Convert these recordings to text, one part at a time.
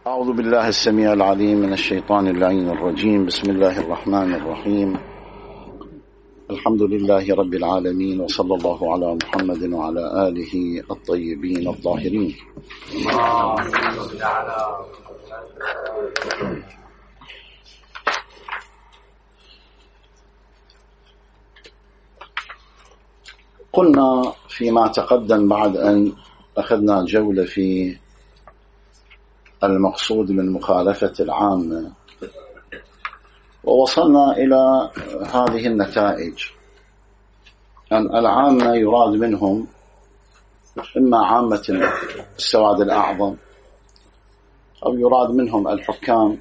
أعوذ بالله السميع العليم من الشيطان اللعين الرجيم. بسم الله الرحمن الرحيم. الحمد لله رب العالمين، وصلى الله على محمد وعلى آله الطيبين الطاهرين. قلنا فيما تقدم بعد أن أخذنا جولة في المقصود من مخالفة العامة، ووصلنا إلى هذه النتائج: أن العامة يراد منهم إما عامة السواد الأعظم، أو يراد منهم الحكام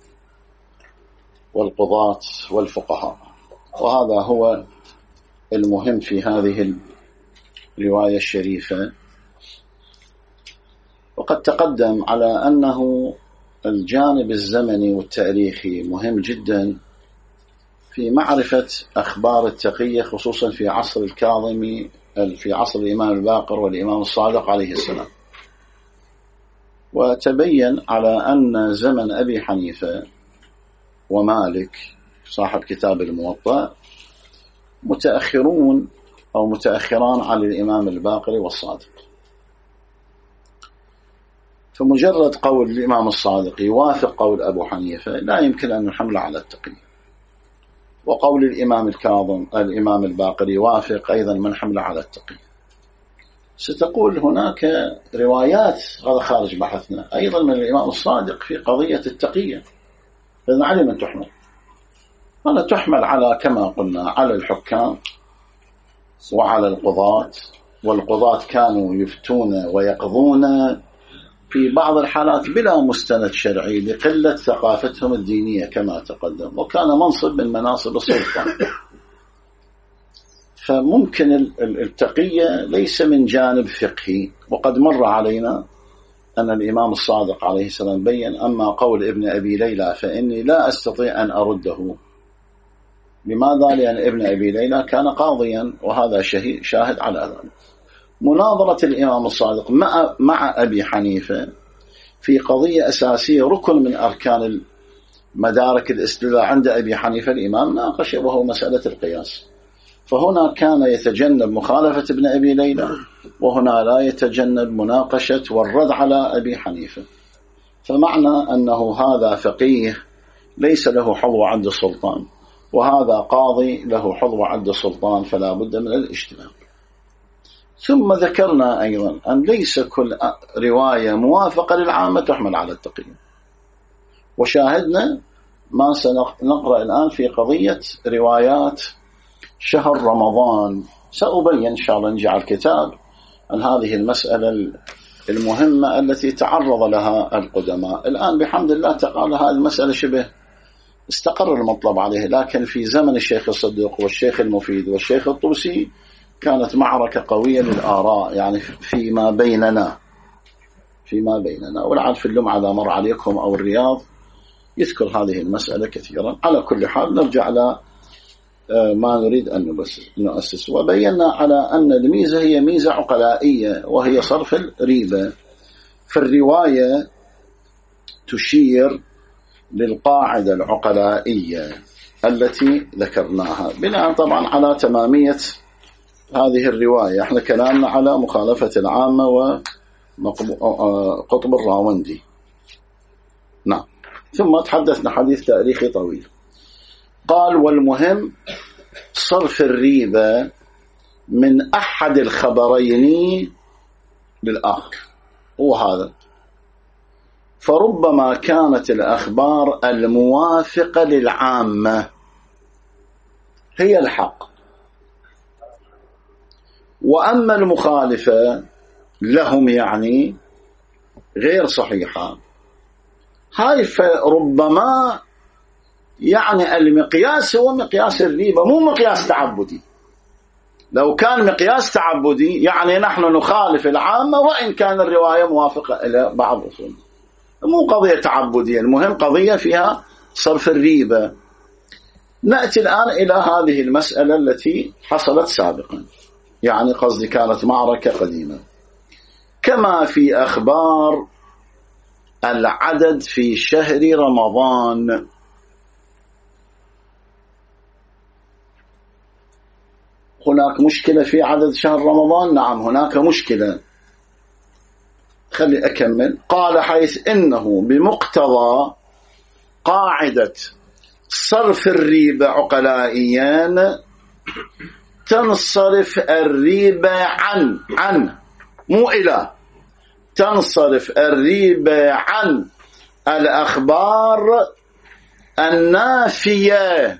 والقضاة والفقهاء. وهذا هو المهم في هذه الرواية الشريفة. وقد تقدم على أنه الجانب الزمني والتاريخي مهم جدا في معرفة أخبار التقية، خصوصا في عصر الكاظمي، في عصر الإمام الباقر والإمام الصادق عليه السلام. وتبين على أن زمن أبي حنيفة ومالك صاحب كتاب الموطأ متأخرون أو متأخران على الإمام الباقر والصادق. فمجرد قول الإمام الصادق يوافق قول أبو حنيفة لا يمكن أن نحمل على التقية، وقول الإمام الكاظم الإمام الباقر يوافق أيضا من حمل على التقية. ستقول هناك روايات، هذا خارج بحثنا، أيضا من الإمام الصادق في قضية التقية، إذن على من تحمل؟ ولا تحمل على كما قلنا على الحكام وعلى القضاة، والقضاة كانوا يفتون ويقضون في بعض الحالات بلا مستند شرعي لقلة ثقافتهم الدينية كما تقدم، وكان منصب من مناصب السلطة. فممكن التقية ليس من جانب فقهي، وقد مر علينا أن الإمام الصادق عليه السلام بيّن: أما قول ابن أبي ليلى فإني لا أستطيع أن أرده. لماذا؟ لأن ابن أبي ليلى كان قاضيا، وهذا شاهد على ذلك. مناظرة الإمام الصادق مع أبي حنيفة في قضية أساسية، ركن من أركان مدارك الاستدلال عند أبي حنيفة، الإمام ناقش، وهو مسألة القياس. فهنا كان يتجنب مخالفة ابن أبي ليلى، وهنا لا يتجنب مناقشة والرد على أبي حنيفة. فمعنى أنه هذا فقيه ليس له حظو عند السلطان، وهذا قاضي له حظو عند السلطان، فلا بد من الاجتناب. ثم ذكرنا أيضا أن ليس كل رواية موافقة للعامة تحمل على التقية، وشاهدنا ما سنقرأ الآن في قضية روايات شهر رمضان. سأبين إن شاء الله نجعل الكتاب عن هذه المسألة المهمة التي تعرض لها القدماء. الآن بحمد الله تعالى هذه المسألة شبه استقر المطلب عليه، لكن في زمن الشيخ الصدوق والشيخ المفيد والشيخ الطوسي كانت معركة قوية للآراء، يعني فيما بيننا. ولعل في اللمعة إذا مر عليكم أو الرياض يذكر هذه المسألة كثيرا. على كل حال نرجع على ما نريد أن نؤسس. وبينا على أن الميزة هي ميزة عقلائية، وهي صرف الريبة. فالرواية تشير للقاعدة العقلائية التي ذكرناها، بناء طبعا على تمامية هذه الرواية. احنا كلامنا على مخالفة العامة وقطب الراوندي. نعم. ثم تحدثنا حديث تاريخي طويل. قال: والمهم صرف الريبة من أحد الخبرين للآخر، هو هذا. فربما كانت الأخبار الموافقة للعامة هي الحق، وأما المخالفة لهم يعني غير صحيحة. هاي فربما يعني المقياس هو مقياس الريبة، مو مقياس تعبدي. لو كان مقياس تعبدي يعني نحن نخالف العامة وإن كان الرواية موافقة إلى بعض أصول. مو قضية تعبدية، المهم قضية فيها صرف الريبة. نأتي الآن إلى هذه المسألة التي حصلت سابقا، يعني قصدي كانت معركة قديمة. كما في أخبار العدد في شهر رمضان. هناك مشكلة في عدد شهر رمضان؟ نعم هناك مشكلة. خلي أكمل. قال حيث إنه بمقتضى قاعدة صرف الريبة عقلائيا تنصرف الريبة عن مو إلى، تنصرف الريبة عن الأخبار النافية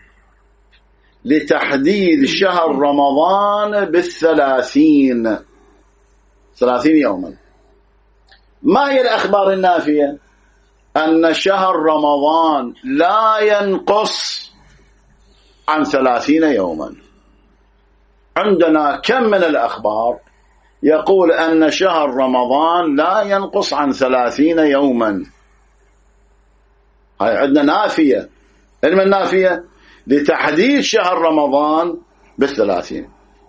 لتحديد شهر رمضان بالثلاثين 30 يوما. ما هي الأخبار النافية؟ أن شهر رمضان لا ينقص عن 30 يوما. عندنا كم من الأخبار يقول أن شهر رمضان لا ينقص عن 30 يوما. هاي عندنا نافية. علم النافية لتحديد شهر رمضان بالثلاثين.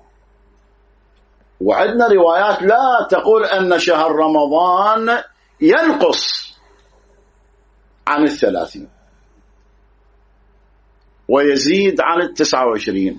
وعندنا روايات لا تقول أن شهر رمضان ينقص عن 30 ويزيد عن 29،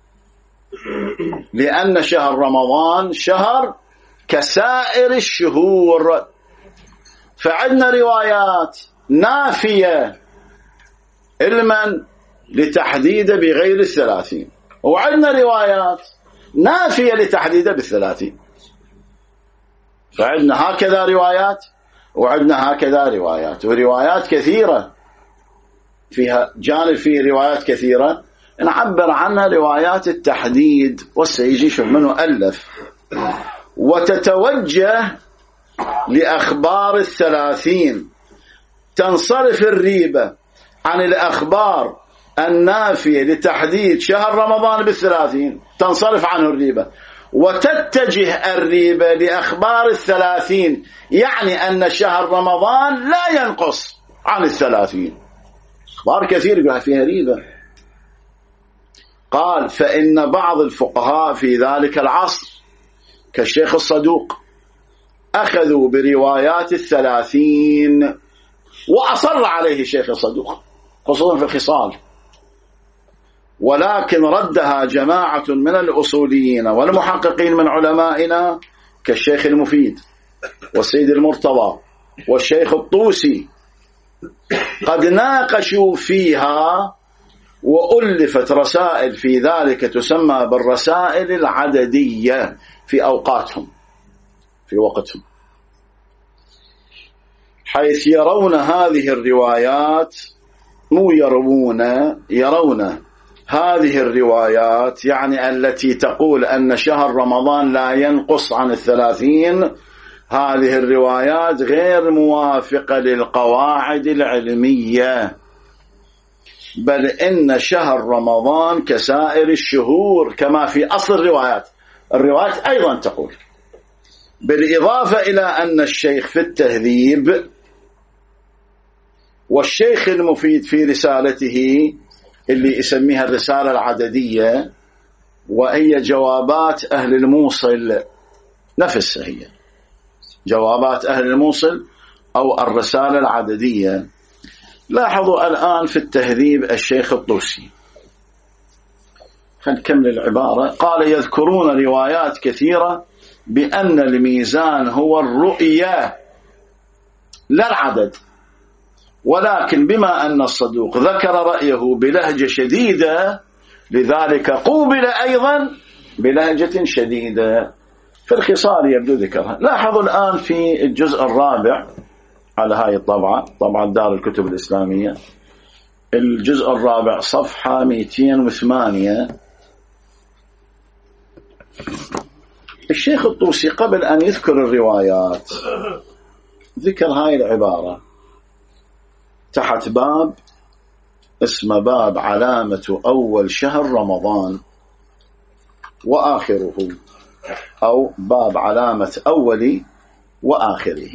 لأن شهر رمضان شهر كسائر الشهور. فعندنا روايات نافية علما لتحديد بغير 30، وعندنا روايات نافية لتحديد بال30. فعندنا هكذا روايات وعندنا هكذا روايات، وروايات كثيرة فيها جانب، فيه روايات كثيرة نعبر عنها روايات التحديد، والسيجي شوف منه ألف. وتتوجه لأخبار 30 تنصرف الريبة عن الأخبار النافية لتحديد شهر رمضان بال30، تنصرف عنه الريبة، وتتجه الريبة لأخبار 30، يعني أن شهر رمضان لا ينقص عن 30. أخبار كثير فيها ريبة. قال فإن بعض الفقهاء في ذلك العصر كالشيخ الصدوق أخذوا بروايات 30، وأصر عليه الشيخ الصدوق خصوصا في الخصال، ولكن ردها جماعة من الأصوليين والمحققين من علمائنا كالشيخ المفيد والسيد المرتضى والشيخ الطوسي، قد ناقشوا فيها وألفت رسائل في ذلك تسمى بالرسائل العددية في أوقاتهم، في وقتهم، حيث يرون هذه الروايات يرون هذه الروايات، يعني التي تقول أن شهر رمضان لا ينقص عن 30، هذه الروايات غير موافقة للقواعد العلمية، بل إن شهر رمضان كسائر الشهور كما في أصل الروايات. الروايات أيضا تقول، بالإضافة إلى أن الشيخ في التهذيب والشيخ المفيد في رسالته اللي يسميها الرسالة العددية، وهي جوابات أهل الموصل نفسها، هي جوابات أهل الموصل أو الرسالة العددية. لاحظوا الآن في التهذيب الشيخ الطوسي، خلينا العبارة. قال يذكرون روايات كثيرة بأن الميزان هو الرؤية لا العدد، ولكن بما أن الصدوق ذكر رأيه بلهجة شديدة لذلك قوبل أيضا بلهجة شديدة. في الخصال يبدو ذكرها. لاحظوا الآن في الجزء الرابع على هاي الطبعة، طبعا دار الكتب الإسلامية، الجزء الرابع صفحة 208، الشيخ الطوسي قبل أن يذكر الروايات ذكر هاي العبارة تحت باب اسمه باب علامة أول شهر رمضان وآخره، أو باب علامة أول وآخره.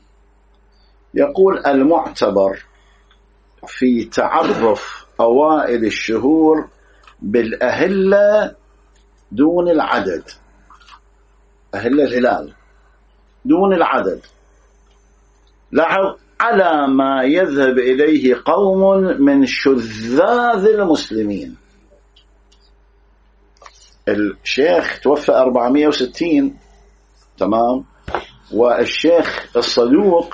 يقول المعتبر في تعرف أوائل الشهور بالأهلة دون العدد، أهلة الهلال دون العدد، لاحظ على ما يذهب إليه قوم من شذاذ المسلمين. الشيخ توفى 460 تمام، والشيخ الصدوق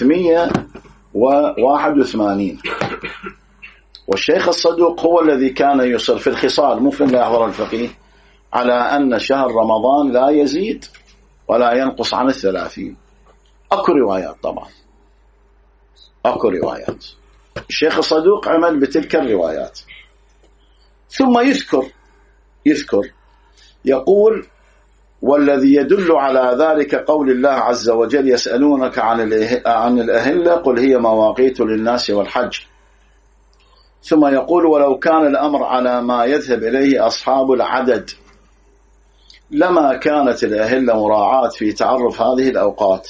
381، والشيخ الصدوق هو الذي كان يصر في الخصال مو في اللي يحضر الفقيه على أن شهر رمضان لا يزيد ولا ينقص عن 30. أكو روايات طبعا، أكو روايات، الشيخ الصدوق عمل بتلك الروايات. ثم يذكر يقول: والذي يدل على ذلك قول الله عز وجل: يسألونك عن الأهلة قل هي مواقيت للناس والحج. ثم يقول: ولو كان الأمر على ما يذهب إليه أصحاب العدد لما كانت الأهلة مراعاة في تعرف هذه الأوقات،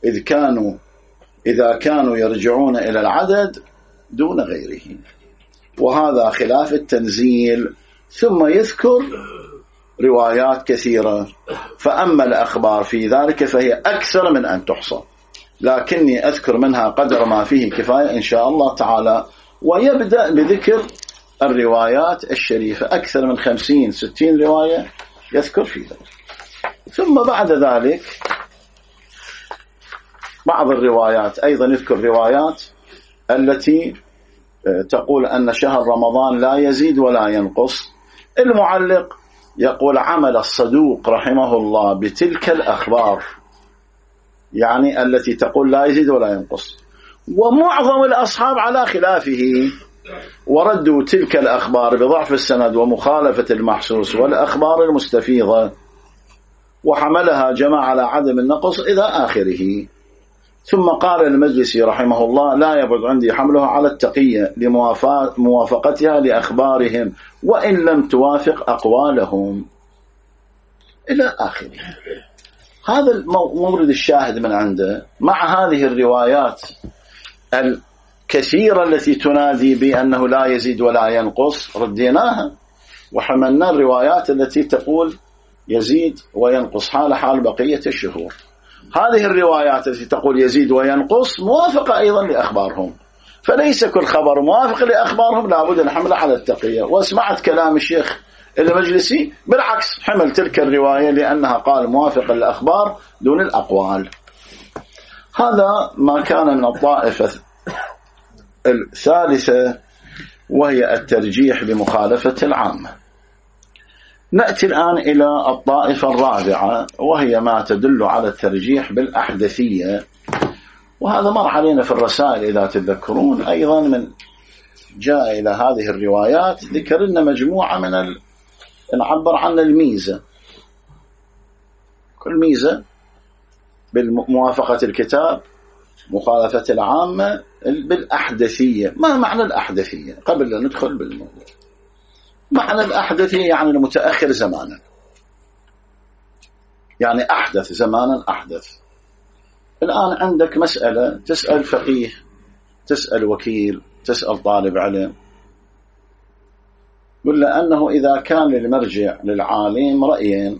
إذا كانوا يرجعون إلى العدد دون غيره، وهذا خلاف التنزيل. ثم يذكر روايات كثيرة، فأما الأخبار في ذلك فهي أكثر من أن تحصى، لكني أذكر منها قدر ما فيه كفاية إن شاء الله تعالى. ويبدأ بذكر الروايات الشريفة، أكثر من 50-60 رواية يذكر في ذلك. ثم بعد ذلك بعض الروايات أيضا يذكر روايات التي تقول أن شهر رمضان لا يزيد ولا ينقص. المعلق يقول: عمل الصدوق رحمه الله بتلك الأخبار، يعني التي تقول لا يزيد ولا ينقص، ومعظم الأصحاب على خلافه، وردوا تلك الأخبار بضعف السند ومخالفة المحسوس والأخبار المستفيضة، وحملها جماعة على عدم النقص إلى آخره. ثم قال المجلسي رحمه الله: لا يبعد عندي حملها على التقية لموافقتها لأخبارهم وإن لم توافق أقوالهم، إلى آخره. هذا المورد الشاهد من عنده، مع هذه الروايات الكثيرة التي تنادي بأنه لا يزيد ولا ينقص، رديناها وحملنا الروايات التي تقول يزيد وينقص حال بقية الشهور. هذه الروايات التي تقول يزيد وينقص موافقة أيضا لأخبارهم، فليس كل خبر موافق لأخبارهم لابد الحمل على التقية. واسمعت كلام الشيخ المجلسي بالعكس، حمل تلك الرواية لأنها قال موافق للأخبار دون الأقوال. هذا ما كان من الطائفة الثالثة، وهي الترجيح بمخالفة العامة. نأتي الآن إلى الطائفة الرابعة، وهي ما تدل على الترجيح بالأحدثية، وهذا مر علينا في الرسائل إذا تذكرون. أيضا من جاء إلى هذه الروايات ذكر لنا مجموعة من نعبر عن الميزة، كل ميزة بالموافقة الكتاب، مخالفة العامة، بالأحدثية. ما معنى الأحدثية قبل أن ندخل بالموضوع؟ معنى الأحدثية يعني المتأخر زمانا، يعني أحدث زمانا، أحدث. الآن عندك مسألة، تسأل فقيه، تسأل وكيل، تسأل طالب علم، قل له أنه إذا كان للمرجع للعالم رأيين،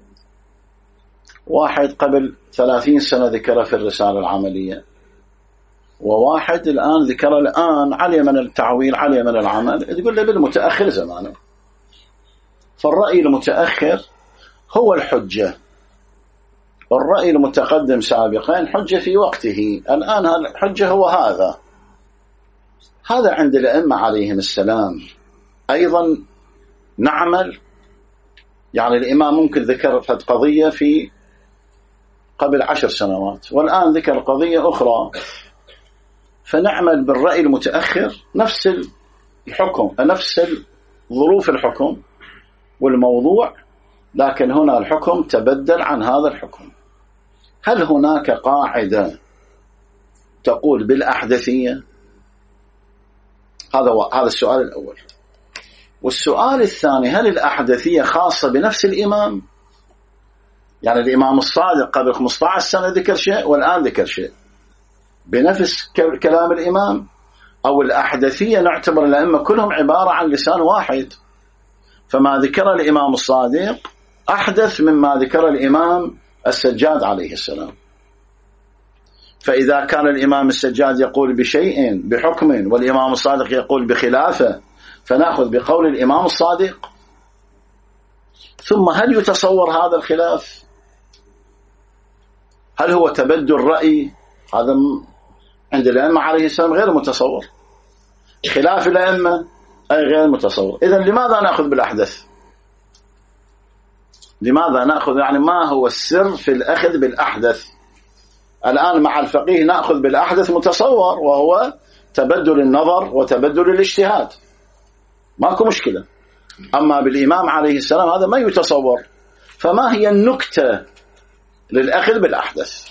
واحد قبل 30 سنة ذكره في الرسالة العملية، وواحد الآن ذكره الآن، علي من التعويل علي من العمل، تقول له بالمتأخر زمانه. فالرأي المتأخر هو الحجة، والرأي المتقدم سابقا حجة في وقته. الآن الحجة هو هذا عند الأئمة عليهم السلام. أيضا نعمل، يعني الإمام ممكن ذكر قضية في قبل 10 سنوات والآن ذكر قضية أخرى، فنعمل بالرأي المتأخر، نفس الحكم، نفس ظروف الحكم والموضوع، لكن هنا الحكم تبدل عن هذا الحكم. هل هناك قاعدة تقول بالأحدثية؟ هذا السؤال الأول. والسؤال الثاني: هل الأحدثية خاصة بنفس الإمام؟ يعني الإمام الصادق قبل 15 سنة ذكر شيء والآن ذكر شيء بنفس كلام الإمام، أو الأحدثية نعتبر الأئمة كلهم عبارة عن لسان واحد، فما ذكر الإمام الصادق أحدث مما ذكر الإمام السجاد عليه السلام. فإذا كان الإمام السجاد يقول بشيء بحكم والإمام الصادق يقول بخلافه فنأخذ بقول الإمام الصادق. ثم هل يتصور هذا الخلاف؟ هل هو تبدل رأي؟ هذا عند الأئمة عليه السلام غير متصور. خلاف الأئمة أي غير متصور. إذن لماذا نأخذ بالأحدث؟ لماذا نأخذ؟ يعني ما هو السر في الأخذ بالأحدث؟ الآن مع الفقيه نأخذ بالأحدث متصور، وهو تبدل النظر وتبدل الاجتهاد، ماكو مشكلة. أما بالإمام عليه السلام هذا ما يتصور. فما هي النكتة للأخذ بالأحدث؟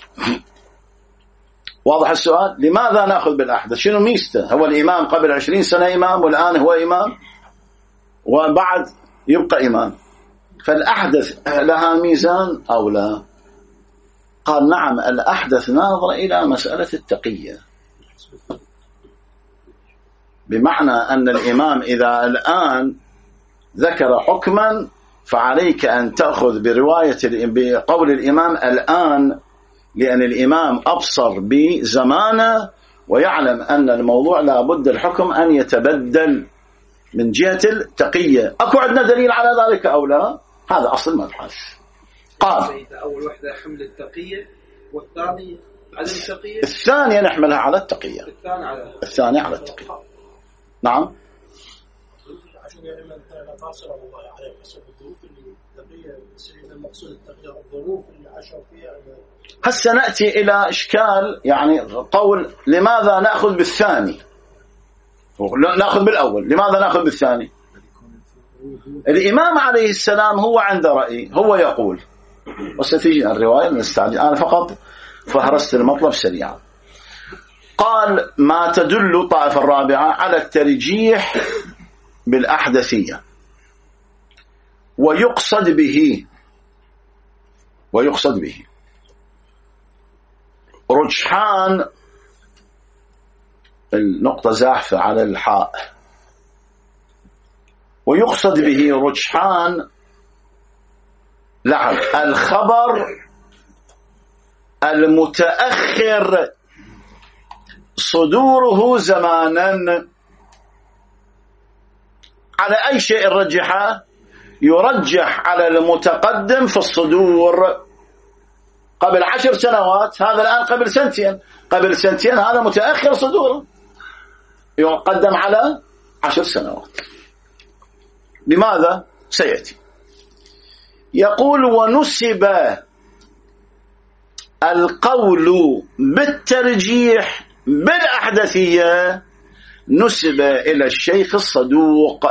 واضح السؤال؟ لماذا نأخذ بالأحدث؟ شنو ميزته؟ هو الإمام قبل 20 سنة إمام، والآن هو إمام، وبعد يبقى إمام. فالأحدث لها ميزان أو لا؟ قال نعم، الأحدث ناظر إلى مسألة التقية، بمعنى أن الإمام إذا الآن ذكر حكما فعليك أن تأخذ بقول الإمام الآن، لأن الإمام أبصر بزمانه ويعلم أن الموضوع لا بد الحكم أن يتبدل من جهة التقية. أكو عندنا دليل على ذلك أو لا؟ هذا أصل المبحث. قال أول وحدة حمل التقية، والثاني عدم التقية. الثانية نحملها على التقية، الثانية على التقية. نعم. عشان يعني ما تعصر الله عليه حسب الظروف اللي التقية سيد المقصود التقية، الظروف اللي عاشوا فيها. هسه نأتي إلى إشكال، يعني قول لماذا نأخذ بالثاني؟ نأخذ بالأول، لماذا نأخذ بالثاني؟ الإمام عليه السلام هو عنده رأي، هو يقول، وستجي الرواية نستعجل، أنا فقط فهرست المطلب سريعا. قال ما تدل الطائفة الرابعة على الترجيح بالأحدثية، ويقصد به رجحان، النقطة زاحفة على الحاء، ويقصد به رجحان الخبر المتأخر صدوره زمانا. على أي شيء رجحه؟ يرجح على المتقدم في الصدور قبل 10 سنوات، هذا الآن قبل سنتين، قبل سنتين هذا متأخر صدوره، يقدم على 10 سنوات. لماذا؟ سيأتي. يقول ونسب القول بالترجيح بالأحدثية نسب إلى الشيخ الصدوق.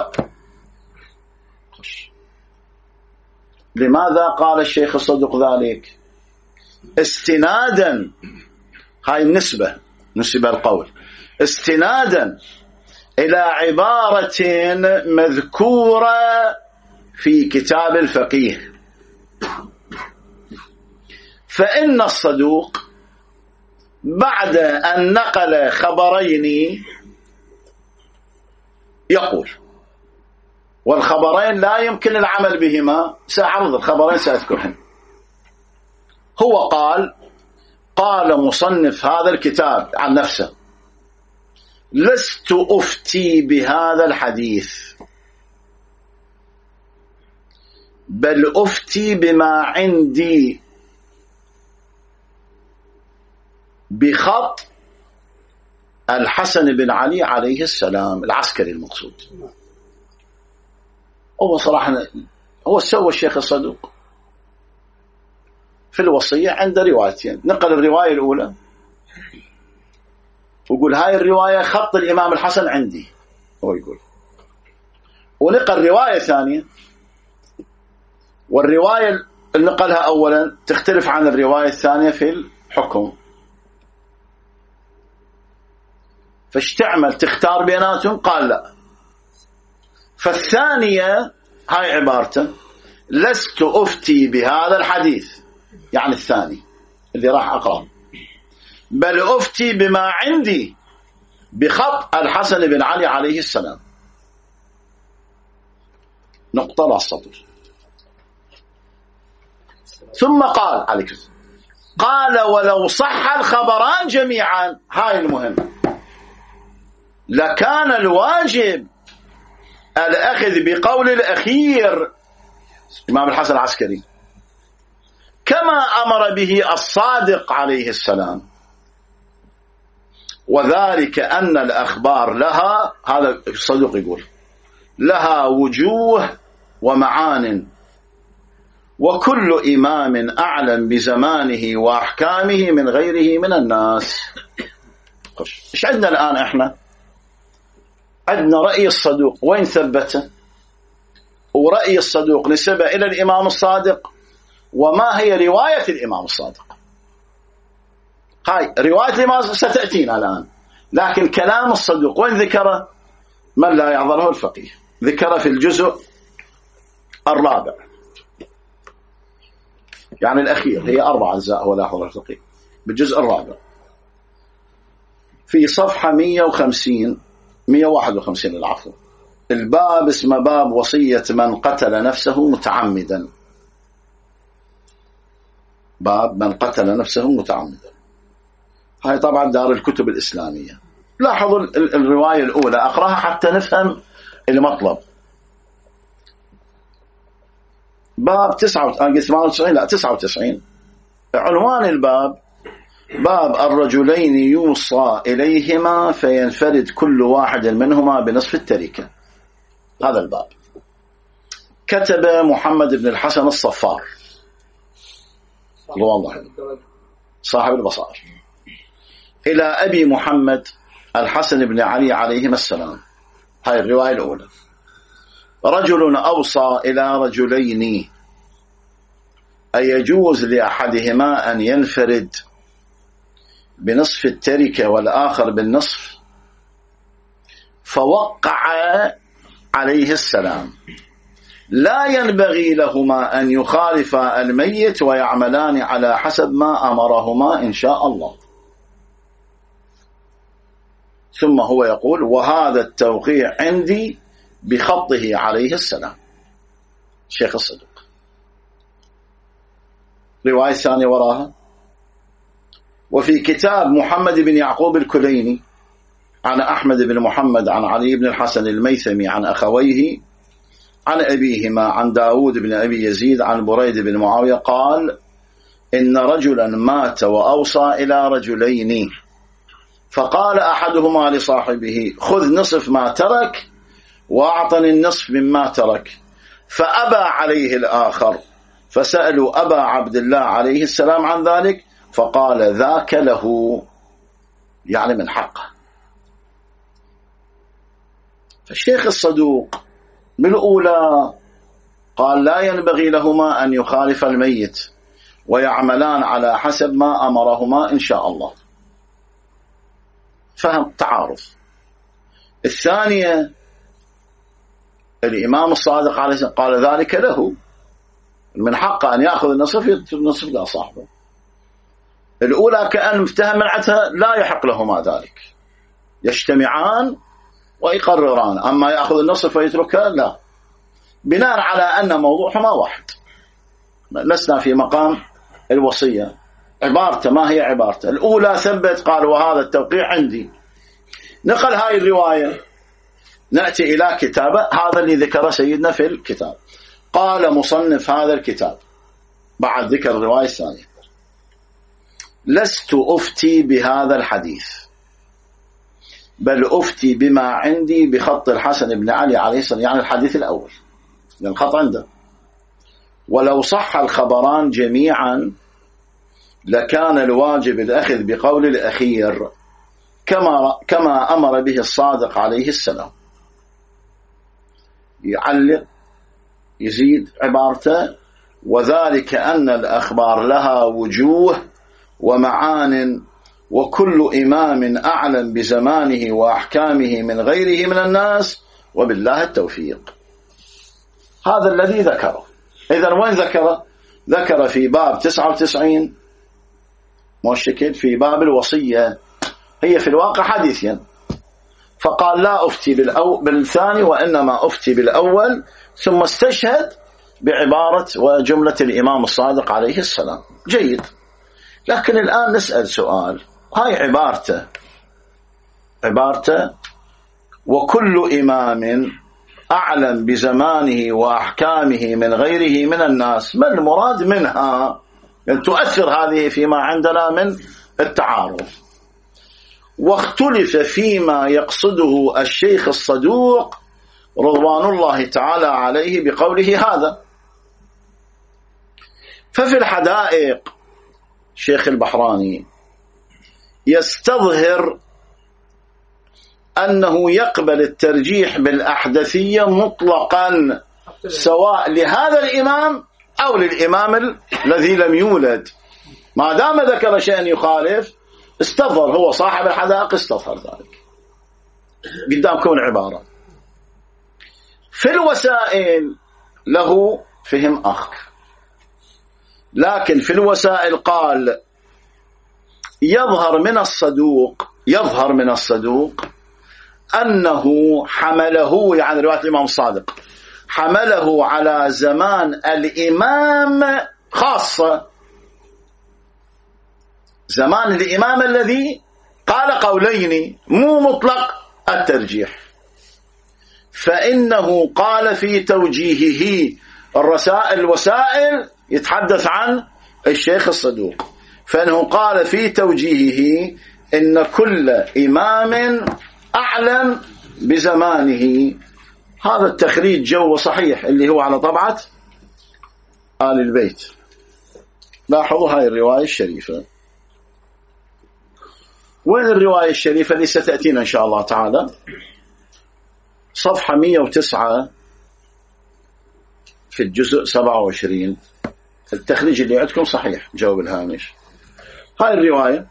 لماذا قال الشيخ الصدوق ذلك؟ استنادا، هاي النسبة، نسب القول استنادا إلى عبارة مذكورة في كتاب الفقيه. فإن الصدوق بعد أن نقل خبرين يقول، والخبرين لا يمكن العمل بهما، سأعرض الخبرين سأذكرهم. هو قال مصنف هذا الكتاب عن نفسه: لست أفتي بهذا الحديث، بل أفتي بما عندي بخط الحسن بن علي عليه السلام العسكري المقصود. هو صراحة هو سوى الشيخ الصدوق في الوصية عند روايتين، نقل الرواية الأولى ويقول هاي الرواية خط الإمام الحسن عندي، هو يقول، ونقل رواية ثانية، والرواية اللي نقلها أولا تختلف عن الرواية الثانية في الحكم، فاشتعمل تختار بيناتهم، قال لا. فالثانية هاي عبارته: لست أفتي بهذا الحديث، يعني الثاني اللي راح أقرأ، بل أفتي بما عندي بخط الحسن بن علي عليه السلام. نقطة لا سطر. ثم قال عليك قال ولو صح الخبران جميعا، هاي المهم، لكان الواجب الأخذ بقول الأخير الإمام الحسن العسكري كما أمر به الصادق عليه السلام، وذلك أن الأخبار لها، هذا الصدوق يقول، لها وجوه ومعان، وكل إمام أعلم بزمانه وأحكامه من غيره من الناس. إيش عندنا الآن؟ إحنا عندنا رأي الصدوق، وين ثبته؟ ورأي الصدوق نسبة إلى الإمام الصادق، وما هي رواية الإمام الصادق؟ هاي رواية الإمام ستأتينا الآن، لكن كلام الصدوق وين ذكره؟ من لا يعذره الفقيه، ذكره في الجزء الرابع، يعني الأخير، هي 4 أجزاء ولا يعذره الفقيه، بالجزء الرابع في صفحة 151 العفو، الباب اسمه باب وصية من قتل نفسه متعمدا، باب من قتل نفسه متعمدا. هاي طبعا دار الكتب الإسلامية. لاحظوا الرواية الأولى، أقرأها حتى نفهم المطلب. باب 99 عنوان الباب باب الرجلين يوصى إليهما فينفرد كل واحد منهما بنصف التركة. هذا الباب كتب محمد بن الحسن الصفار الله صاحب البصائر إلى أبي محمد الحسن بن علي عليهما السلام. هاي الرواية الأولى. رجل أوصى إلى رجلين أيجوز لأحدهما أن ينفرد بنصف التركة والآخر بالنصف؟ فوقع عليه السلام لا ينبغي لهما أن يخالفا الميت ويعملان على حسب ما أمرهما إن شاء الله. ثم هو يقول وهذا التوقيع عندي بخطه عليه السلام. شيخ الصدوق. رواية ثانية وراها. وفي كتاب محمد بن يعقوب الكليني عن أحمد بن محمد عن علي بن الحسن الميثمي عن أخويه عن أبيهما عن داود بن أبي يزيد عن بريد بن معاوية قال إن رجلا مات وأوصى إلى رجلين فقال أحدهما لصاحبه خذ نصف ما ترك وأعطني النصف مما ترك، فأبى عليه الآخر، فسألوا أبا عبد الله عليه السلام عن ذلك فقال ذاك له، يعني من حقه. فالشيخ الصدوق بالأولى قال لا ينبغي لهما أن يخالف الميت ويعملان على حسب ما أمرهما إن شاء الله، فهم تعارض. الثانية الإمام الصادق عليه السلام قال ذلك له، من حقه أن يأخذ النصف لا صاحبه. الأولى كأن مفتهم منعتها لا يحق لهما ذلك، يجتمعان ويقرران، أما يأخذ النصف ويتركها لا، بناء على أن موضوعهما واحد. لسنا في مقام الوصية. عبارته ما هي عبارته؟ الأولى ثبت قال وهذا التوقيع عندي، نقل هاي الرواية. نأتي إلى كتابه، هذا اللي ذكر سيدنا في الكتاب. قال مصنف هذا الكتاب بعد ذكر الرواية الثانية لست أفتي بهذا الحديث بل أفتي بما عندي بخط الحسن بن علي عليه السلام، يعني الحديث الأول لأن الخط عنده. ولو صح الخبران جميعا لكان الواجب الأخذ بقول الأخير كما أمر به الصادق عليه السلام. يعلق يزيد عبارته وذلك أن الأخبار لها وجوه ومعان وكل إمام أعلم بزمانه وأحكامه من غيره من الناس وبالله التوفيق. هذا الذي ذكره. إذن وين ذكره؟ ذكر في باب 99 مشكل في باب الوصية، هي في الواقع حديثيا، فقال لا أفتي بالثاني وإنما أفتي بالأول، ثم استشهد بعبارة وجملة الإمام الصادق عليه السلام. جيد. لكن الآن نسأل سؤال، هاي عبارته وكل إمام أعلم بزمانه وأحكامه من غيره من الناس، ما المراد منها؟ يعني تؤثر هذه فيما عندنا من التعارض. واختلف فيما يقصده الشيخ الصدوق رضوان الله تعالى عليه بقوله هذا. ففي الحدائق الشيخ البحراني يستظهر أنه يقبل الترجيح بالأحدثية مطلقا، سواء لهذا الإمام أو للإمام الذي لم يولد، ما دام ذكر شيئا يخالف استظهر، هو صاحب الحدائق استظهر ذلك. قدامكم العبارة. في الوسائل له فهم آخر، لكن في الوسائل قال يظهر من الصدوق أنه حمله، يعني رواية الإمام الصادق، حمله على زمان الإمام خاصة، زمان الإمام الذي قال قولين، مو مطلق الترجيح. فإنه قال في توجيهه، الوسائل يتحدث عن الشيخ الصدوق، فإنه قال في توجيهه إن كل إمام أعلم بزمانه. هذا التخريج جو صحيح اللي هو على طبعة آل البيت. لاحظوا هاي الرواية الشريفة. وين الرواية الشريفة اللي ستأتينا إن شاء الله تعالى؟ صفحة 109 في الجزء 27. التخريج اللي عندكم صحيح، جواب الهامش. هاي الرواية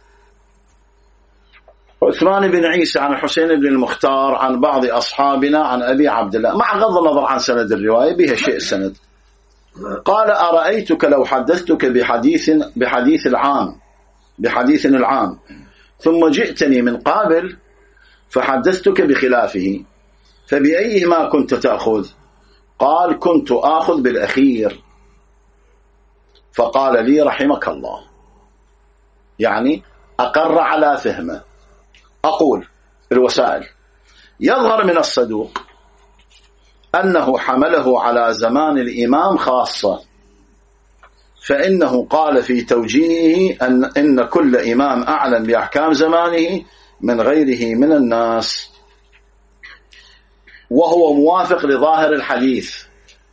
عثمان بن عيسى عن الحسين بن المختار عن بعض أصحابنا عن أبي عبد الله، مع غض النظر عن سند الرواية بها شيء السند. قال أرأيتك لو حدثتك بحديث العام ثم جئتني من قابل فحدثتك بخلافه، فبأيهما كنت تأخذ؟ قال كنت آخذ بالأخير. فقال لي رحمك الله، يعني أقر على فهمه. أقول الوسائل يظهر من الصدوق أنه حمله على زمان الإمام خاصة، فإنه قال في توجيهه إن كل إمام أعلم بأحكام زمانه من غيره من الناس، وهو موافق لظاهر الحديث.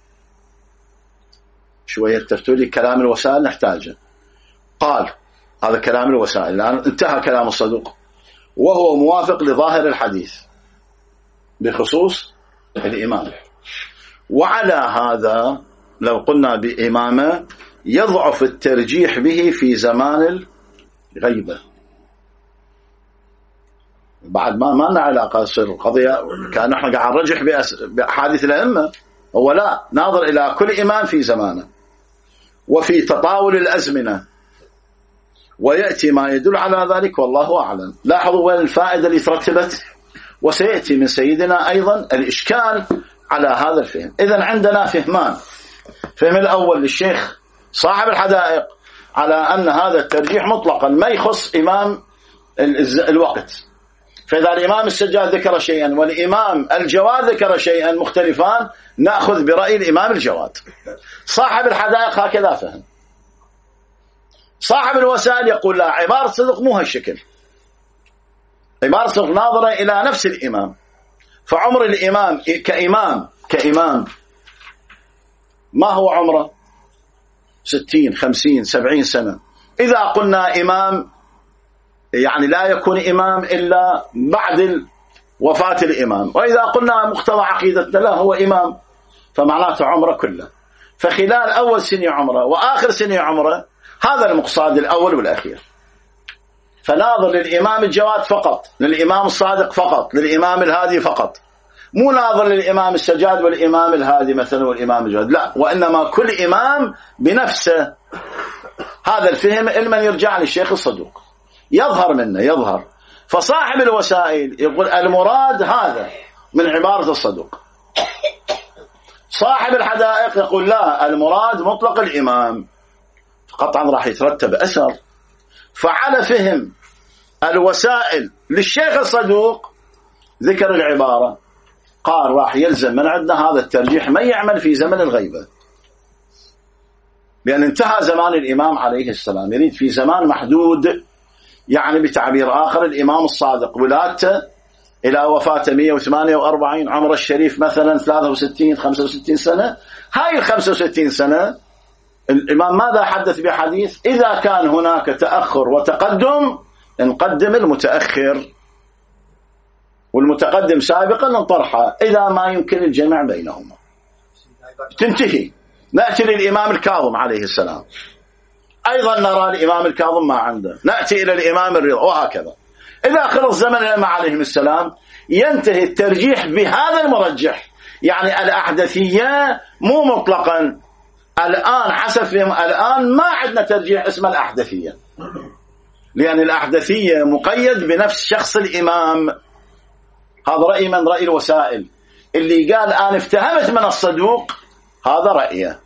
شوية تفتولي كلام الوسائل نحتاجه. قال هذا كلام الوسائل، الآن انتهى كلام الصدوق. وهو موافق لظاهر الحديث بخصوص الإمام. وعلى هذا لو قلنا بإمامة يضعف الترجيح به في زمان الغيبة. بعد ما لنا علاقة، تصير القضية كأن احنا قاعد نرجح بأحاديث الأئمة، هو لا، ناظر إلى كل إمام في زمانه وفي تطاول الأزمنة، ويأتي ما يدل على ذلك والله أعلم. لاحظوا وين الفائدة اللي ترتبت، وسيأتي من سيدنا أيضا الإشكال على هذا الفهم. إذن عندنا فهمان. فهم الأول للشيخ صاحب الحدائق على أن هذا الترجيح مطلقا ما يخص إمام الوقت، فإذا الإمام السجاد ذكر شيئا والإمام الجواد ذكر شيئا مختلفان نأخذ برأي الإمام الجواد. صاحب الحدائق هكذا فهم. صاحب الوسائل يقول لا، عبارة صدق مو هالشكل، عبارة صدق ناظرة إلى نفس الإمام. فعمر الإمام كإمام ما هو عمره 60 50 70 سنة. إذا قلنا إمام يعني لا يكون إمام إلا بعد وفاة الإمام، وإذا قلنا مقتضى عقيدتنا لا هو إمام، فمعناته عمره كله. فخلال أول سنة عمره وآخر سنة عمره هذا المقصاد الأول والأخير. فناظر للإمام الجواد فقط، للإمام الصادق فقط، للإمام الهادي فقط، مو ناظر للإمام السجاد والإمام الهادي مثلا والإمام الجواد، لا، وإنما كل إمام بنفسه. هذا الفهم علما يرجع للشيخ الصدوق، يظهر. فصاحب الوسائل يقول المراد هذا من عبارة الصدوق. صاحب الحدائق يقول لا، المراد مطلق الإمام. قطعا راح يترتب أثر فعلى فهم الوسائل للشيخ الصدوق ذكر العبارة، قال راح يلزم من عندنا هذا الترجيح ما يعمل في زمن الغيبة، لأن انتهى زمان الإمام عليه السلام، يريد في زمان محدود، يعني بتعبير آخر الإمام الصادق ولادته إلى وفاته 148، عمر الشريف مثلا 63 65 سنة. هاي ال 65 سنة الإمام ماذا حدث بحديث؟ إذا كان هناك تأخر وتقدم نقدم المتأخر، والمتقدم سابقا نطرحه إذا ما يمكن الجمع بينهما. تنتهي. نأتي للإمام الكاظم عليه السلام، أيضا نرى الإمام الكاظم ما عنده، نأتي إلى الإمام الرضا، وهكذا. إذا خلص زمن الأئمة عليهم السلام ينتهي الترجيح بهذا المرجح، يعني الأحدثية مو مطلقا. الآن حسب فهم الآن ما عندنا ترجيح اسمه الأحدثية، لأن الأحدثية مقيد بنفس شخص الإمام. هذا رأي من رأي الوسائل، اللي قال أنا افتهمت من الصدوق هذا رأيه.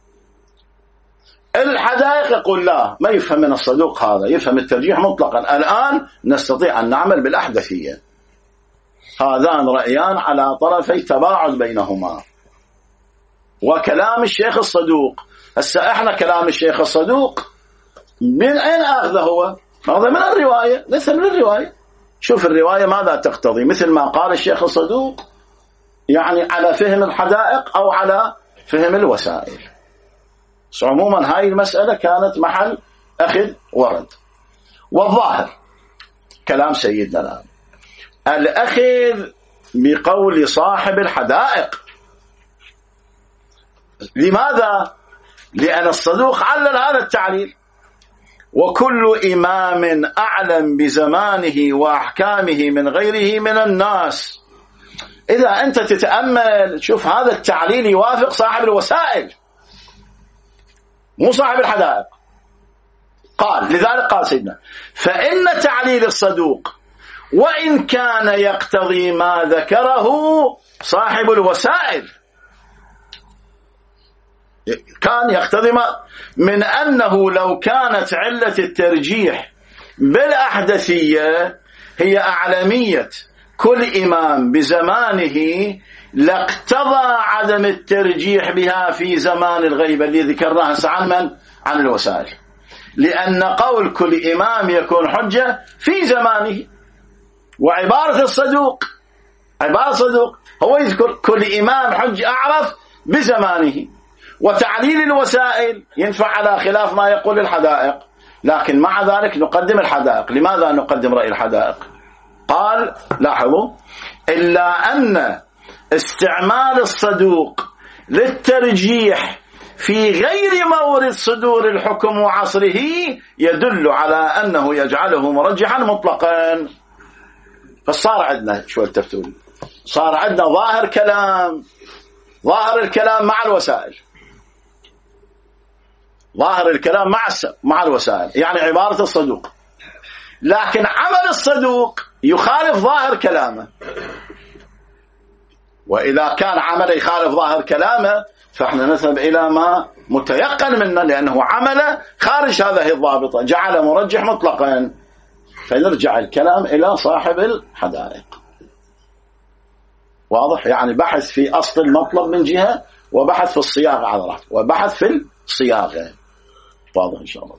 الحدائق يقول لا، ما يفهم من الصدوق، هذا يفهم الترجيح مطلقا. الآن نستطيع أن نعمل بالأحدثية. هذان رأيان على طرفي تباعد بينهما. وكلام الشيخ الصدوق، هسه احنا كلام الشيخ الصدوق من أين أخذه؟ هو ماذا من الرواية، ليس من الرواية. شوف الرواية ماذا تقتضي، مثل ما قال الشيخ الصدوق، يعني على فهم الحدائق أو على فهم الوسائل. عموما هاي المسألة كانت محل أخذ ورد. والظاهر كلام سيدنا الآن الأخذ بقول صاحب الحدائق. لماذا؟ لأن الصدوق علل هذا التعليل: وكل إمام أعلم بزمانه وأحكامه من غيره من الناس. إذا أنت تتأمل شوف هذا التعليل يوافق صاحب الوسائل مو صاحب الحدائق. قال لذلك قال سيدنا: فإن تعليل الصدوق وإن كان يقتضي ما ذكره صاحب الوسائل، كان يقتضي من أنه لو كانت علة الترجيح بالأحدثية هي أعلمية كل إمام بزمانه لاقتضى عدم الترجيح بها في زمان الغيبة اللي ذكرناها عن من؟ عن الوسائل. لأن قول كل إمام يكون حجة في زمانه، وعبارة الصدوق عبارة الصدوق هو يذكر كل إمام حجة أعرف بزمانه. وتعليل الوسائل ينفع على خلاف ما يقول الحدائق، لكن مع ذلك نقدم الحدائق. لماذا نقدم رأي الحدائق؟ قال لاحظوا: إلا أن استعمال الصدوق للترجيح في غير مورد صدور الحكم وعصره يدل على أنه يجعله مرجحا مطلقا. فصار عندنا شو التفتول، صار عندنا ظاهر الكلام مع الوسائل، ظاهر الكلام مع الوسائل، يعني عبارة الصدوق. لكن عمل الصدوق يخالف ظاهر كلامه، وإذا كان عمله يخالف ظاهر كلامه فإحنا نذهب إلى ما متيقن منه، لأنه عمل خارج هذه الضابطة، جعل مرجح مطلقا. فنرجع الكلام إلى صاحب الحدائق. واضح؟ يعني بحث في أصل المطلب من جهة، وبحث في الصياغة على راحته، وبحث في الصياغة. واضح إن شاء الله.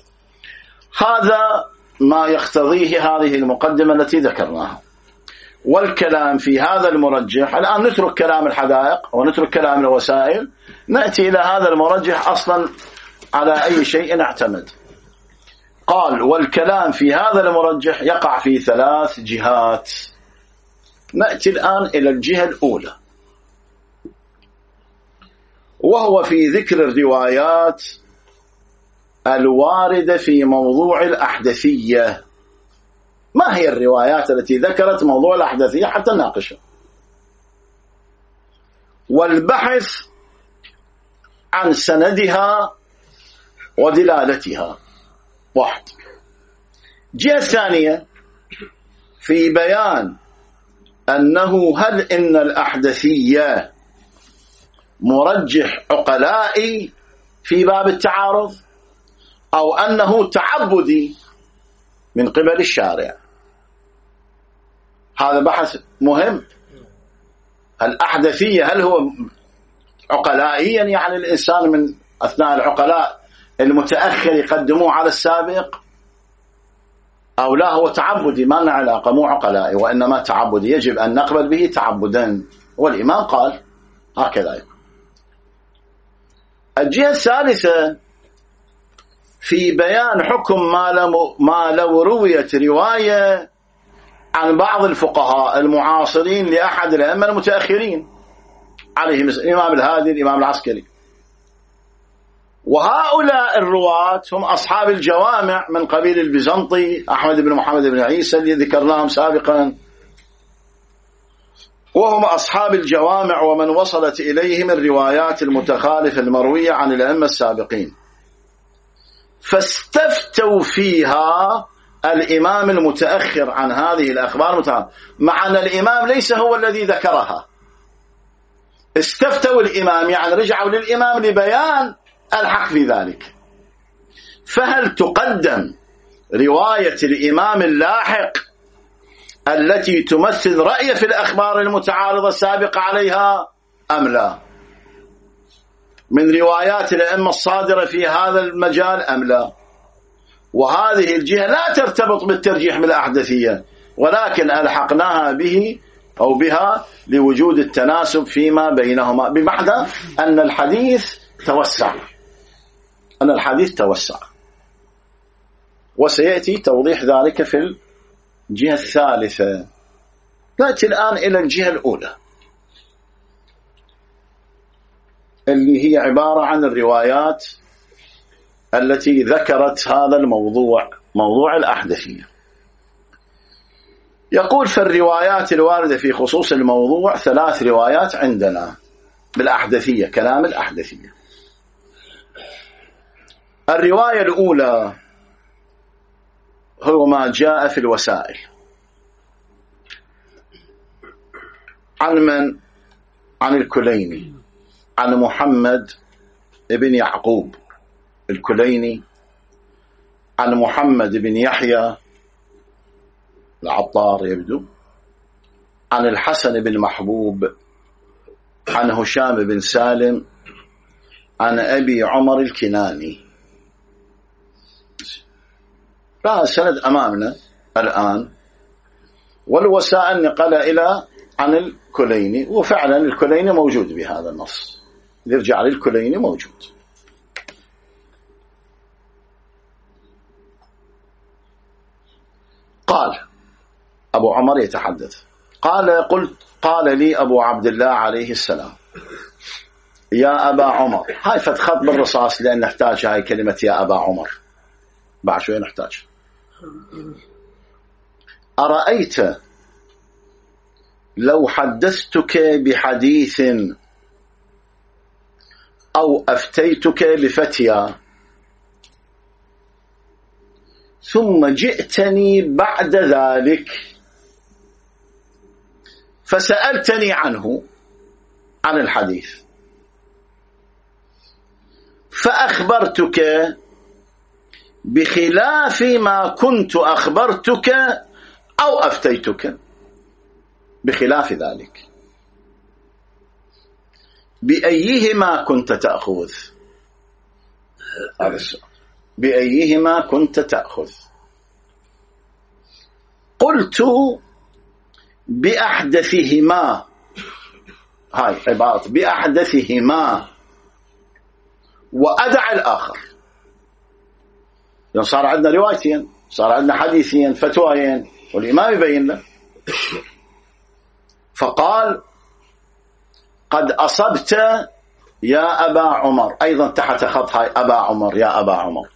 هذا ما يقتضيه هذه المقدمة التي ذكرناها. والكلام في هذا المرجح، الآن نترك كلام الحدائق ونترك كلام الوسائل، نأتي إلى هذا المرجح أصلا على أي شيء نعتمد. قال: والكلام في هذا المرجح يقع في 3 جهات. نأتي الآن إلى الجهة الأولى، وهو في ذكر الروايات الواردة في موضوع الأحدثية. ما هي الروايات التي ذكرت موضوع الأحدثية حتى نناقشها؟ والبحث عن سندها ودلالتها. 1. الجهة الثانية في بيان أنه هل إن الأحدثية مرجح عقلائي في باب التعارض، أو أنه تعبدي من قبل الشارع. هذا بحث مهم. الأحدثية هل هو عقلائيا، يعني الإنسان من أثناء العقلاء المتأخر يقدموه على السابق، أو لا هو تعبدي ما له علاقة، مو عقلائي وإنما تعبدي، يجب أن نقبل به تعبدا، والإمام قال هكذا. الجهة الثالثة في بيان حكم ما لو رويت رواية عن بعض الفقهاء المعاصرين لأحد الأئمة المتأخرين عليهم الإمام الهادي الإمام العسكري، وهؤلاء الرواة هم أصحاب الجوامع من قبيل البيزنطي أحمد بن محمد بن عيسى اللي ذكرناهم سابقا، وهم أصحاب الجوامع ومن وصلت إليهم الروايات المتخالفة المروية عن الأئمة السابقين، فاستفتوا فيها الإمام المتأخر عن هذه الأخبار المتعارضة، مع أن الإمام ليس هو الذي ذكرها. استفتوا الإمام يعني رجعوا للإمام لبيان الحق في ذلك. فهل تقدم رواية الإمام اللاحق التي تمثل رأي في الأخبار المتعارضة السابقة عليها أم لا، من روايات الأئمة الصادرة في هذا المجال أم لا؟ وهذه الجهة لا ترتبط بالترجيح بالأحدثية، ولكن ألحقناها به أو بها لوجود التناسب فيما بينهما، بمعنى أن الحديث توسع، وسيأتي توضيح ذلك في الجهة الثالثة. نأتي الآن إلى الجهة الأولى اللي هي عبارة عن الروايات التي ذكرت هذا الموضوع، موضوع الأحدثية. يقول فالروايات الواردة في خصوص الموضوع 3 روايات عندنا بالأحدثية، كلام الأحدثية. الرواية الأولى هو ما جاء في الوسائل عن من؟ عن الكليني، عن محمد بن يعقوب الكليني، عن محمد بن يحيى العطار يبدو، عن الحسن بن محبوب، عن هشام بن سالم، عن أبي عمر الكناني. لا سند أمامنا الآن، والوسائل نقل إلى عن الكليني، وفعلا الكليني موجود بهذا النص، يرجع للكليني موجود. قال أبو عمر يتحدث، قال لي أبو عبد الله عليه السلام يا أبا عمر، هاي فتخط بالرصاص لأن نحتاج هاي كلمة يا أبا عمر، بعد شوية نحتاج. أرأيت لو حدثتك بحديث أو أفتيتك بفتيا ثم جئتني بعد ذلك فسألتني عنه، عن الحديث، فأخبرتك بخلاف ما كنت أخبرتك أو أفتيتك بخلاف ذلك، بأيهما كنت تأخذ؟ هذا السؤال، بأيهما كنت تأخذ؟ قلت بأحدثهما، هاي عبارة بأحدثهما وأدع الآخر. يعني صار عندنا روايتين، صار عندنا حديثين، فتوايين، والإمام يبين له. فقال قد أصبت يا أبا عمر، أيضا تحت خط هاي أبا عمر، يا أبا عمر،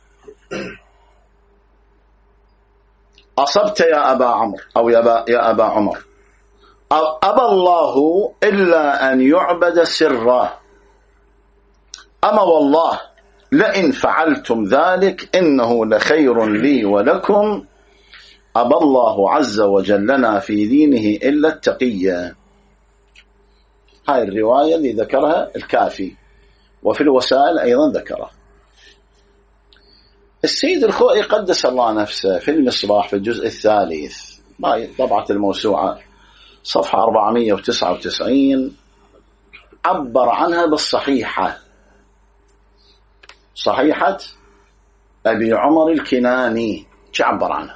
أصبت يا أبا عمر أو يا أبا عمر، أبى الله إلا أن يعبد سرا، أما والله لئن فعلتم ذلك إنه لخير لي ولكم، أبى الله عز وجل لنا في دينه إلا التقية. هاي الرواية اللي ذكرها الكافي، وفي الوسائل أيضا ذكرها. السيد الخوئي قدس الله نفسه في المصباح في الجزء الثالث طبعة الموسوعة صفحة 499 عبر عنها بالصحيحة، صحيحة أبي عمر الكناني. عبر عنها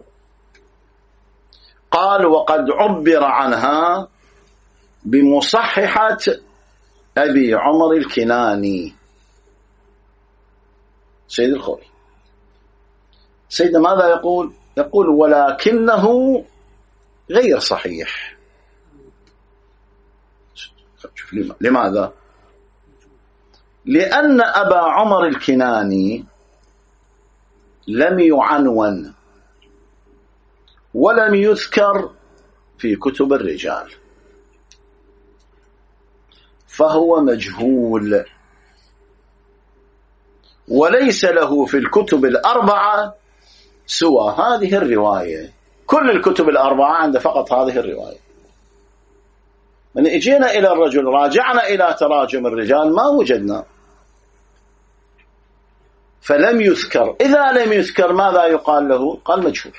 قال: وقد عبر عنها بمصححة أبي عمر الكناني. سيد الخوئي سيدنا ماذا يقول؟ يقول: ولكنه غير صحيح. لماذا؟ لأن أبا عمر الكناني لم يعنون ولم يذكر في كتب الرجال، فهو مجهول، وليس له في الكتب الأربعة سوى هذه الرواية. كل الكتب الأربعة عنده فقط هذه الرواية. من اجينا إلى الرجل راجعنا إلى تراجم الرجال ما وجدنا، فلم يذكر. إذا لم يذكر ماذا يقال له؟ قال مجهول.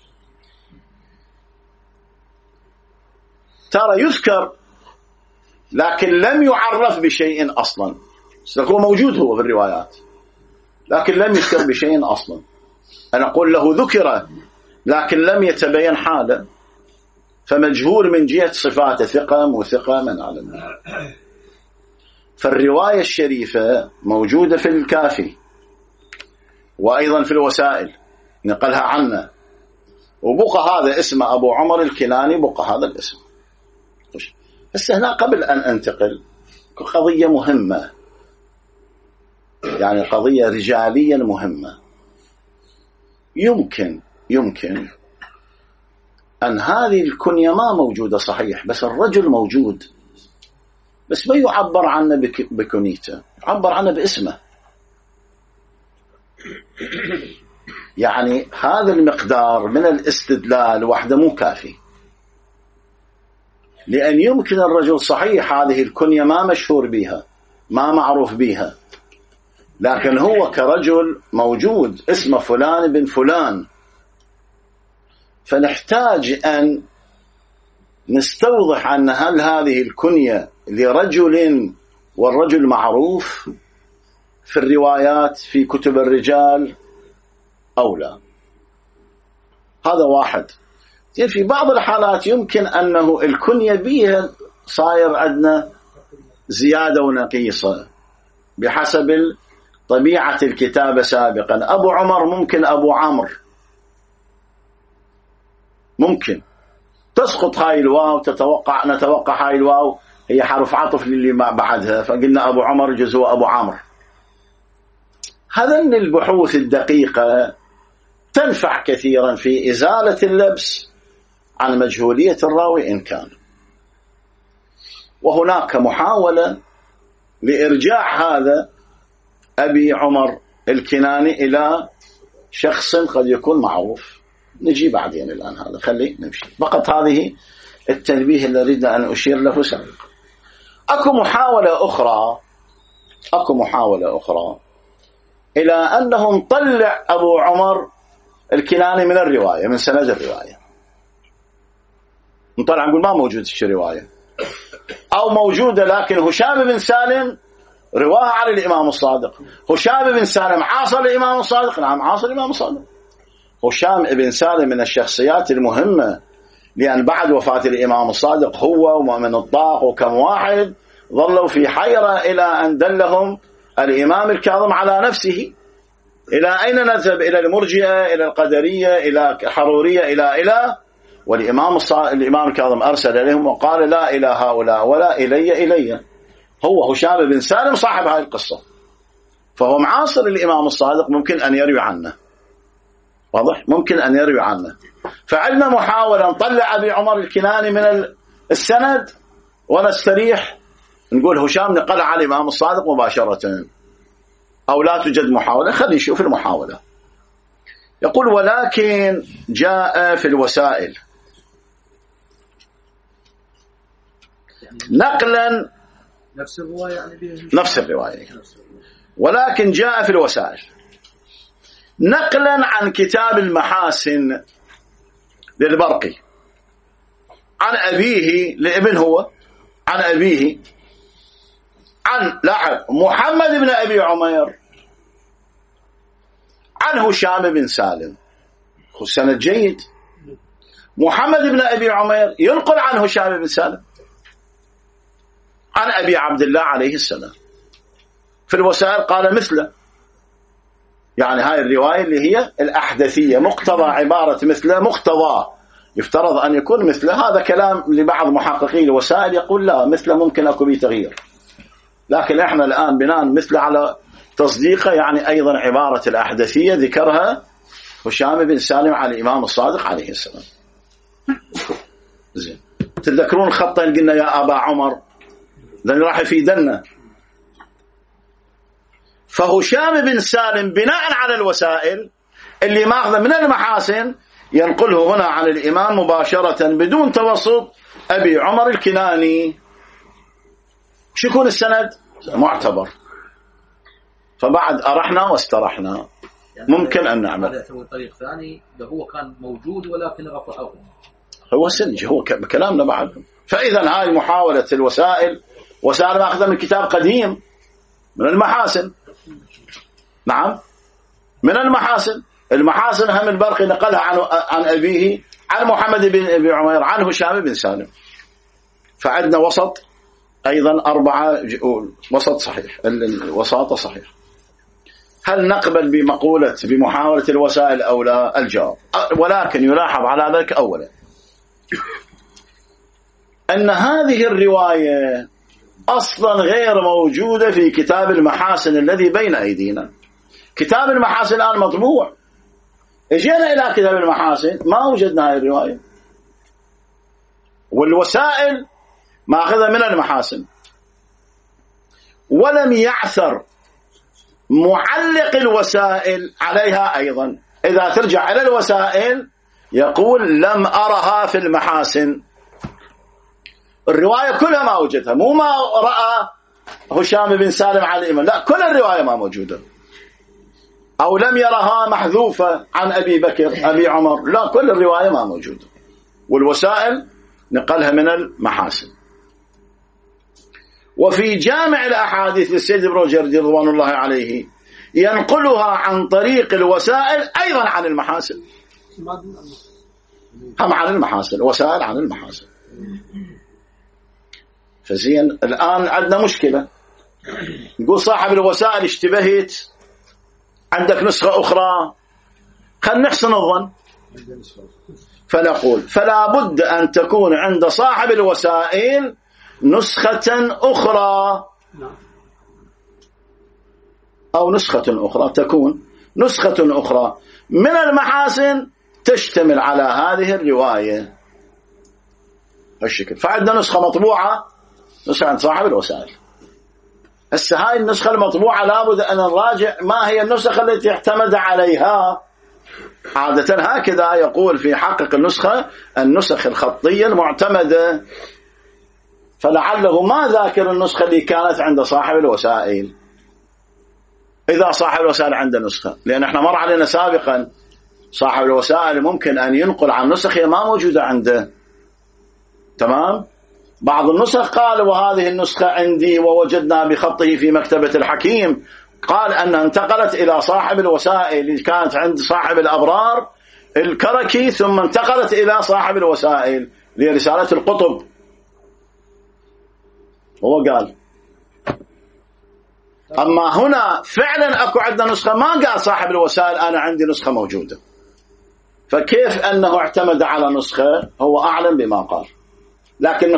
ترى يذكر لكن لم يعرف بشيء أصلا، سيكون موجود هو في الروايات لكن لم يذكر بشيء أصلا. أنا أقول له ذكر لكن لم يتبين حاله، فمجهول من جهة صفاته، ثقة موثقة من علم. فالرواية الشريفة موجودة في الكافي وأيضا في الوسائل نقلها عنه، وبقى هذا اسم أبو عمر الكناني، بقى هذا الاسم. بس هنا قبل أن أنتقل قضية مهمة، يعني قضية رجاليا مهمة. يمكن أن هذه الكنية ما موجودة صحيح، بس الرجل موجود، بس ما يعبر عنه بكنيته، يعبر عنه باسمه. يعني هذا المقدار من الاستدلال وحده مو كافي، لأن يمكن الرجل صحيح هذه الكنية ما مشهور بها، ما معروف بها، لكن هو كرجل موجود اسمه فلان بن فلان. فنحتاج أن نستوضح أن هل هذه الكنية لرجل والرجل معروف في الروايات في كتب الرجال أو لا. هذا واحد. في بعض الحالات يمكن أنه الكنية بيها صاير عندنا زيادة ونقيصة بحسب طبيعة الكتابة سابقا. أبو عمر ممكن أبو عمرو، ممكن تسقط هاي الواو، نتوقع هاي الواو هي حرف عطف للي ما بعدها، فقلنا أبو عمر جزء أبو عمرو. هذين البحوث الدقيقة تنفع كثيرا في إزالة اللبس عن مجهولية الراوي إن كان. وهناك محاولة لإرجاع هذا أبي عمر الكناني إلى شخص قد يكون معروف، نجي بعدين. الآن هذا خلي نمشي، فقط هذه التنبيه اللي أريد أن أشير له سابقا. أكو محاولة أخرى إلى أنه نطلع أبو عمر الكناني من الرواية، من سند الرواية. نطلع نقول ما موجود في الرواية، أو موجودة لكن هشام بن سالم رواها عن الإمام الصادق. هشام بن سالم عاصر الإمام الصادق؟ نعم عاصر الإمام الصادق. هشام بن سالم من الشخصيات المهمة، لأن بعد وفاة الإمام الصادق هو ومؤمن الطاق وكم واحد ظلوا في حيرة إلى أن دلهم الإمام الكاظم على نفسه. إلى أين نذهب؟ إلى المرجئة، إلى القدرية، إلى الحرورية، إلى والإمام الكاظم أرسل إليهم وقال لا إلى هؤلاء ولا إلي. هو هشام بن سالم صاحب هذه القصة، فهو معاصر الإمام الصادق، ممكن أن يروي عنه. واضح؟ ممكن أن يروي عنه. فعلنا محاولة نطلع أبي عمر الكناني من السند ونستريح، نقول هشام نقل على الإمام الصادق مباشرة، أو لا توجد محاولة. خلي نشوف المحاولة. يقول: ولكن جاء في الوسائل نقلا نفس الرواية، يعني نفس الرواية، ولكن جاء في الوسائل نقلا عن كتاب المحاسن للبرقي عن أبيه لابن هو عن أبيه عن لاحظ محمد بن أبي عمير عن هشام بن سالم. سند جيد. محمد بن أبي عمير ينقل عن هشام بن سالم عن أبي عبد الله عليه السلام. في الوسائل قال مثله، يعني هاي الرواية اللي هي الأحدثية، مقتضى عبارة مثله مقتضى يفترض أن يكون مثله. هذا كلام لبعض محققي الوسائل يقول لا، مثله ممكن أكو به تغيير، لكن احنا الآن بناء مثله على تصديقه، يعني أيضا عبارة الأحدثية ذكرها هشام بن سالم على الإمام الصادق عليه السلام. زين، تذكرون الخطين قلنا يا أبا عمر لأن راح يفيدنا. فهشام بن سالم بناء على الوسائل اللي ماخذه من المحاسن ينقله هنا عن الإمام مباشرة بدون توسط أبي عمر الكناني. شو يكون السند؟ معتبر. فبعد أرحنا واسترحنا يعني ممكن أن نعمل. هذا يعتبر طريق ثاني، هو كان موجود ولكن رفعه، هو سنج، هو كلامنا بعد. فإذا هاي محاولة الوسائل، وسائل ماخذة من كتاب قديم من المحاسن. نعم، من المحاسن. المحاسن هم البرقي نقلها عن أبيه عن محمد بن أبي عمير عن هشام بن سالم. فعندنا وسط أيضا 4 وسط صحيح، الوساطة صحيح. هل نقبل بمحاولة الوسائل أو لا؟ الجواب ولكن يلاحظ على ذلك أولا أن هذه الرواية أصلا غير موجودة في كتاب المحاسن الذي بين أيدينا. كتاب المحاسن الآن مطبوع، اجينا إلى كتاب المحاسن ما وجدنا هذه الرواية، والوسائل ماخذة من المحاسن. ولم يعثر معلق الوسائل عليها أيضا. إذا ترجع إلى الوسائل يقول لم أرها في المحاسن. الرواية كلها ما وجدها، مو ما رأى هشام بن سالم على الإمام، لا، كل الرواية ما موجودة. أو لم يرها محذوفة عن أبي بكر أبي عمر، لا، كل الرواية ما موجودة. والوسائل نقلها من المحاسن. وفي جامع الأحاديث للسيد بروجردي رضوان الله عليه ينقلها عن طريق الوسائل أيضا عن المحاسن. هم عن المحاسن، وسائل عن المحاسن. فزين، الآن عندنا مشكلة. نقول صاحب الوسائل اشتبهت، عندك نسخة أخرى، خلينا نحسن الظن. فنقول فلا بد أن تكون عند صاحب الوسائل نسخة أخرى، أو نسخة أخرى، تكون نسخة أخرى من المحاسن تشتمل على هذه الرواية بالشكل. فعندنا نسخة مطبوعة، نسخة عند صاحب الوسائل. هسه هاي النسخة المطبوعة لابد أن نراجع ما هي النسخة التي اعتمد عليها. عادة هكذا يقول في حقق النسخ الخطية المعتمدة، فلعله ما ذاكر النسخة اللي كانت عند صاحب الوسائل. إذا صاحب الوسائل عنده نسخة، لأن احنا مر علينا سابقا صاحب الوسائل ممكن أن ينقل عن نسخ ما موجودة عنده. تمام؟ بعض النسخ قال وهذه النسخة عندي ووجدنا بخطه في مكتبة الحكيم، قال أنها انتقلت إلى صاحب الوسائل اللي كانت عند صاحب الأبرار الكركي، ثم انتقلت إلى صاحب الوسائل لرسالة القطب. هو قال. أما هنا فعلا أكو عندنا نسخة، ما قال صاحب الوسائل أنا عندي نسخة موجودة. فكيف أنه اعتمد على نسخة؟ هو أعلم بما قال، لكن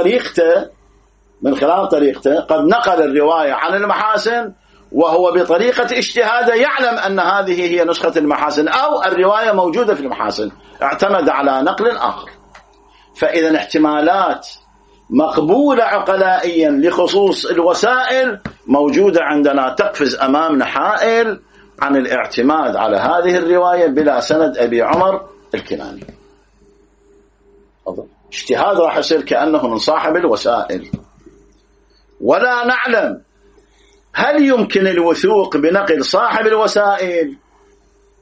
من خلال طريقته قد نقل الرواية عن المحاسن وهو بطريقة اجتهاده يعلم أن هذه هي نسخة المحاسن، أو الرواية موجودة في المحاسن، اعتمد على نقل آخر. فإذا احتمالات مقبولة عقلائيا لخصوص الوسائل موجودة عندنا، تقفز أمامنا حائل عن الاعتماد على هذه الرواية بلا سند أبي عمر الكناني. اجتهاد راح يصير كأنه من صاحب الوسائل. ولا نعلم هل يمكن الوثوق بنقل صاحب الوسائل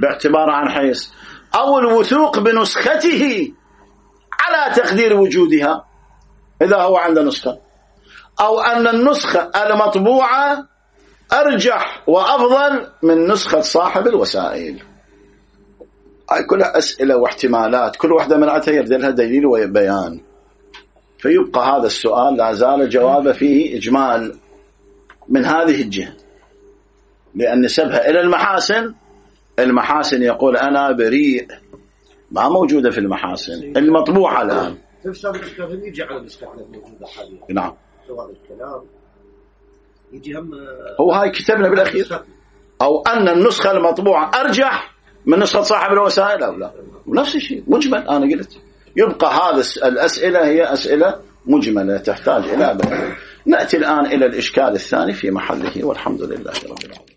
باعتبار عن حيث، أو الوثوق بنسخته على تقدير وجودها إذا هو عنده نسخة، أو أن النسخة المطبوعة أرجح وأفضل من نسخة صاحب الوسائل. هاي كلها أسئلة واحتمالات، كل واحدة من عتها يبدأ لها دليل وبيان، فيبقى هذا السؤال لا زال جوابه فيه إجمال من هذه الجهة، لأن نسبها إلى المحاسن. المحاسن يقول أنا بريء، ما موجودة في المحاسن المطبوعة الآن. يجي على النسخة الموجودة حاليا. نعم. هذا الكلام يجي هم هو هاي كتبنا بالأخير، أو أن النسخة المطبوعة أرجح من نسخة صاحب الوسائل أو لا، ونفس الشيء مجمل. أنا قلت يبقى هذا الأسئلة هي أسئلة مجملة تحتاج إلى بيان. نأتي الآن إلى الإشكال الثاني في محله، والحمد لله رب العالمين.